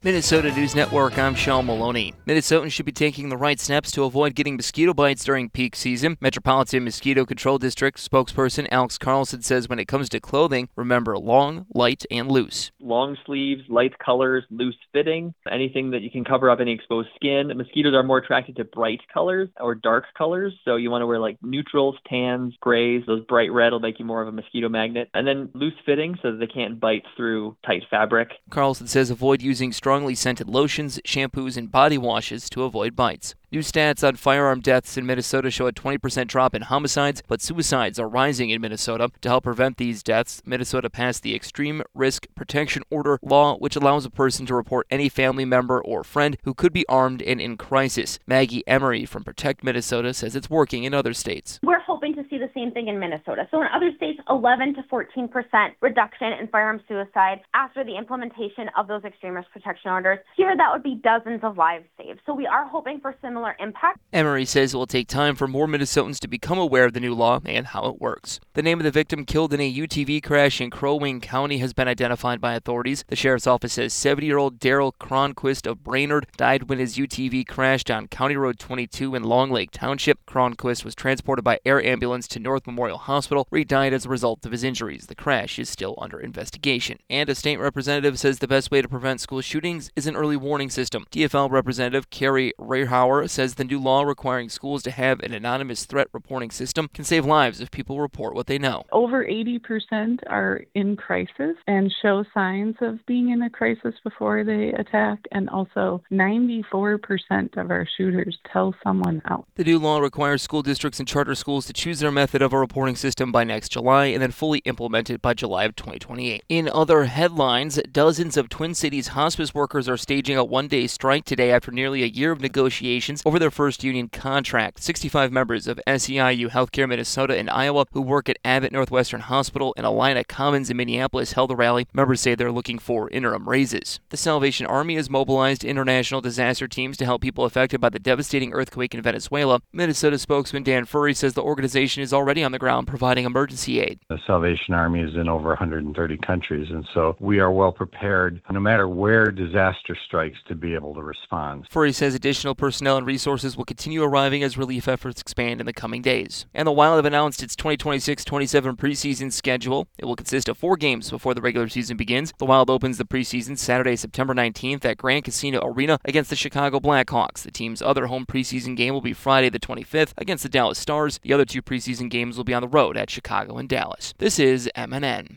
Minnesota News Network, I'm Sean Maloney. Minnesotans should be taking the right steps to avoid getting mosquito bites during peak season. Metropolitan Mosquito Control District spokesperson Alex Carlson says when it comes to clothing, remember long, light, and loose. Long sleeves, light colors, loose fitting, anything that you can cover up any exposed skin. Mosquitoes are more attracted to bright colors or dark colors, so you want to wear like neutrals, tans, grays. Those bright red will make you more of a mosquito magnet. And then loose fitting so that they can't bite through tight fabric. Carlson says avoid using strongly scented lotions, shampoos, and body washes to avoid bites. New stats on firearm deaths in Minnesota show a 20% drop in homicides, but suicides are rising in Minnesota. To help prevent these deaths, Minnesota passed the Extreme Risk Protection Order law, which allows a person to report any family member or friend who could be armed and in crisis. Maggie Emery from Protect Minnesota says it's working in other states. We're hoping to see the same thing in Minnesota. So in other states, 11 to 14% reduction in firearm suicide after the implementation of those extreme risk protection orders. Here, that would be dozens of lives saved. So we are hoping for similar impact. Emery says it will take time for more Minnesotans to become aware of the new law and how it works. The name of the victim killed in a UTV crash in Crow Wing County has been identified by authorities. The sheriff's office says 70-year-old Daryl Cronquist of Brainerd died when his UTV crashed on County Road 22 in Long Lake Township. Cronquist was transported by air ambulance to North Memorial Hospital, where he died as a result of his injuries. The crash is still under investigation. And a state representative says the best way to prevent school shootings is an early warning system. DFL Representative Carrie Rehauer says the new law requiring schools to have an anonymous threat reporting system can save lives if people report what they know. Over 80% are in crisis and show signs of being in a crisis before they attack, and also 94% of our shooters tell someone else. The new law requires school districts and charter schools to choose their method of a reporting system by next July and then fully implement it by July of 2028. In other headlines, dozens of Twin Cities hospice workers are staging a one-day strike today after nearly a year of negotiations over their first union contract. 65 members of SEIU Healthcare Minnesota and Iowa who work at Abbott Northwestern Hospital and Alina Commons in Minneapolis held a rally. Members say they're looking for interim raises. The Salvation Army has mobilized international disaster teams to help people affected by the devastating earthquake in Venezuela. Minnesota spokesman Dan Furry says the organization is already on the ground providing emergency aid. The Salvation Army is in over 130 countries, and so we are well prepared, no matter where disaster strikes, to be able to respond. Furry says additional personnel and resources will continue arriving as relief efforts expand in the coming days. And the Wild have announced its 2026-27 preseason schedule. It will consist of 4 games before the regular season begins. The Wild opens the preseason Saturday, September 19th at Grand Casino Arena against the Chicago Blackhawks. The team's other home preseason game will be Friday the 25th against the Dallas Stars. The other 2 preseason games will be on the road at Chicago and Dallas. This is MNN.